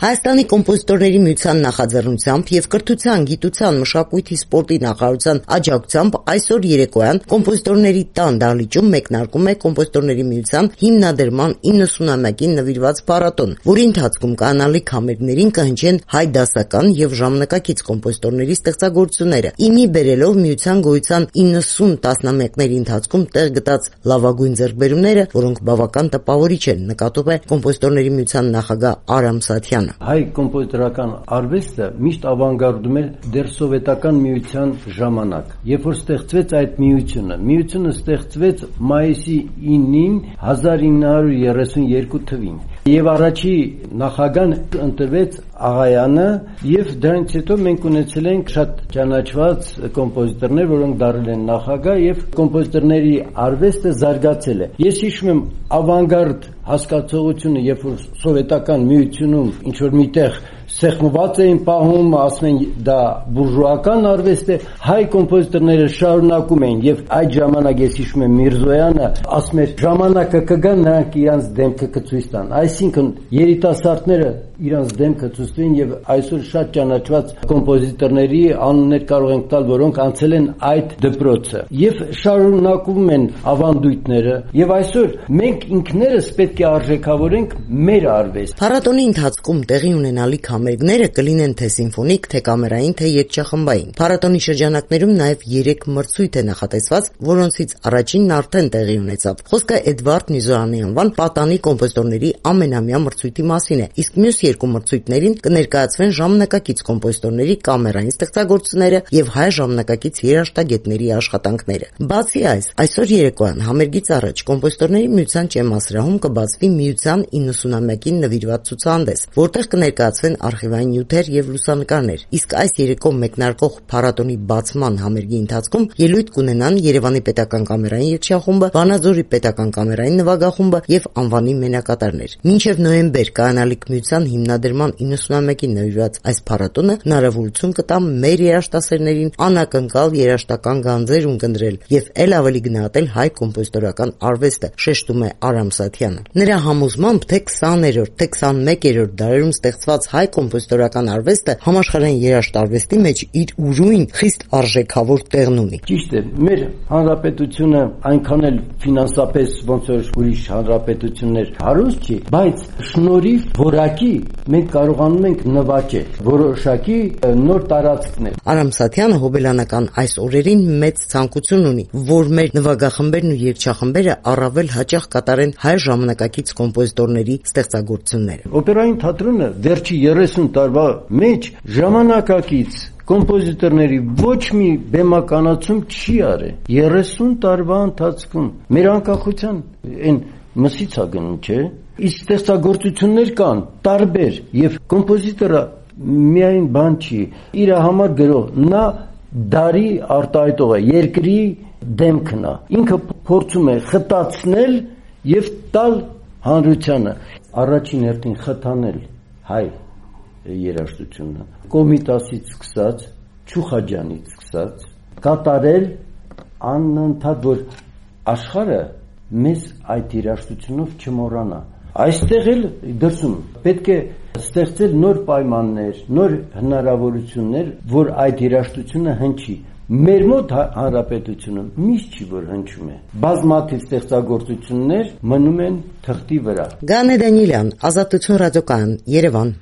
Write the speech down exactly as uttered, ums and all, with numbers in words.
Հայաստանի կոմպոզիտորների միության նախաձեռնությամբ և կրթության, գիտության, մշակույթի, սպորտի նախարարության աջակցությամբ այսօր երեկոյան կոմպոզիտորների տան դահլիճում մեկնարկում է կոմպոզիտորների միության հիմնադրման իննսունամյակին նվիրված փառատոն, որի ընթացքում կանանալիք համերգներին կհնչեն հայ դասական և ժամանակակից կոմպոզիտորների ստեղծագործությունները, իմի բերելով միության գոյության իննսուն տասնամյակների ընթացքում տեղ գտած լավագույն ձեռքբերումները, որոնք բավական տպավորիչ են, նկատում է կոմպոզիտորների միության նախագահ Արամ Սաթյանը. Հայ կոմպոզիտորական արվեստը միշտ ավանգարդում էր դեռ սովետական միության ժամանակ, երբ որ ստեղծվեց այդ միությունը։ Միությունը ստեղծվեց մայիսի ինին հազար ինը հարյուր երեսուն երկու թվին եւ առաջի նախագահն ընտրվեց Աղայանը, եւ դրանից հետո մենք ունեցել ենք շատ ճանաչված կոմպոզիտորներ, որոնք դարձել են նախագահ, եւ կոմպոզիտորների արվեստը զարգացել է։ Ես հիշում եմ ավանգարդ հասկացողությունը, երբ որ սովետական միությունում ինչ որ միտեղ սեղմված էին պահում, ասում են դա բուրժուական արվեստ է, հայ կոմպոզիտորները շարունակում էին եւ այդ ժամանակ ես հիշում եմ Միրզոյանը ասում էր ժամանակը կգա, նրանք իրանց դեմքը կցույց տան, այսինքն երիտասարդները իրանց դեմքը ցույց տվին եւ այսօր շատ ճանաչված կոմպոզիտորների անուններ կարող ենք տալ, որոնք անցել են այդ դպրոցը եւ շարունակում են ավանդույթները եւ այսօր մենք ինքներս պետք է արժեքավորենք մեր արվեստ։ Փառատոնի ընթացքում տեղի ունենալիք համերգները կլինեն թե սիմֆոնիկ, թե կամերային, թե երգչախմբային։ Փառատոնի շրջանակներում նաև երեք մրցույթ է նախատեսված, որոնցից առաջինն արդեն տեղի ունեցավ։ Խոսքը Էդվարդ Նիզոյանի անվան պատանի կոմպոզիտորների ամենամյա մրցույթի մասին է, իսկ մյուս երկու մրցույթներին կներկայացվեն ժամանակակից կոմպոզիտորների կամերային ստեղծագործությունները եւ հայ ժամանակակից երաժշտագետների աշխատանքները։ Բացի այս, այսօր երեկոյան համերգից առաջ կոմպոզիտորների միության ճեմասրահում կբացվի միության իննսունամյակին նվիրված ցուցահանդես, որտեղ կներկայացվեն արխիվային նյութեր եւ լուսանկարներ, իսկ այս երեկո մեկնարկող փառատոնի բացման համերգի ընթացքում ելույթ կունենան Երևանի պետական կամերային երգչախումբը, Վանաձորի պետական կամերային նվագախումբը եւ անվանի մենակատարներ։ Մինչեւ նոյեմբեր կանանալիք միության հիմնադրման իննսունամյակին նվիրված այս փառատոնը հնարավորություն կտա մեր երաժշտասերներին անակնկալ երաժշտական գանձեր ունկնդրել եւ ել ավելի գնահատել հայ կոմպոզիտորական արվեստը, շեշտում է Արամ Սաթյանը։ Նրա համոզմամբ թե քսաներորդ, թե քսանմեկերորդ դարերում ստեղծված հայ կոմպոզիտորական արվեստը համաշխարհային երաժշտարվեստի մեջ իր ուրույն խիստ արժեքավոր տեղն ունի։ Ճիշտ է, մեր հանրապետությունը այնքան էլ ֆինանսապես ոնց որ ուրիշ հանրապետություններ հարուստ չի, բայց շնորհիվ որակի մենք կարողանում ենք նվաճել որոշակի նոր տարածքներ։ Արամ Սաթյանը հոբելյանական այս օրերին մեծ ցանկություն ունի, որ մեր նվագախմբերն ու երգչախմբերը առավել հաճախ կատարեն հայ ժամանակակից կոմպոզիտորների ստեղծագործությունները։ Օպերային թատրոնը վերջի երեսուն տարվա մեջ ժամանակակից կոմպոզիտորների ոչ մի բեմականացում չի արել երեսուն տարվա ընթացքում։ Մեր անկախության այն մսից է գնում, չէ՞։ Իսկ ստեղծագործություններ կան տարբեր եւ կոմպոզիտորը միայն բան չի, իր համար գրող, նա դարի արտահայտող է, երկրի դեմքն է։ Ինքը փորձում է խտացնել եւ տալ հանրությանը, առաջին հերթին խթանել հայ երաժշտությունը, Կոմիտասից սկսած, Չուխաջանից սկսած, կատարել անընդհատ, որ աշխարհը մեզ այդ երաժշտությունով չմոռանա։ Այստեղ էլ դրսում պետք է ստեղծել նոր պայմաններ, նոր հնարավորություններ, որ այդ երաժշտությունը հնչի։ Մեր մոտ հանրապետությունը միշտ չի որ հնչում է։ Բազմաթիվ ստեղծագործություններ մնում են թղթի վրա։ Գանե Դանիելյան, Ազատություն ռադիոկայան, Երևան։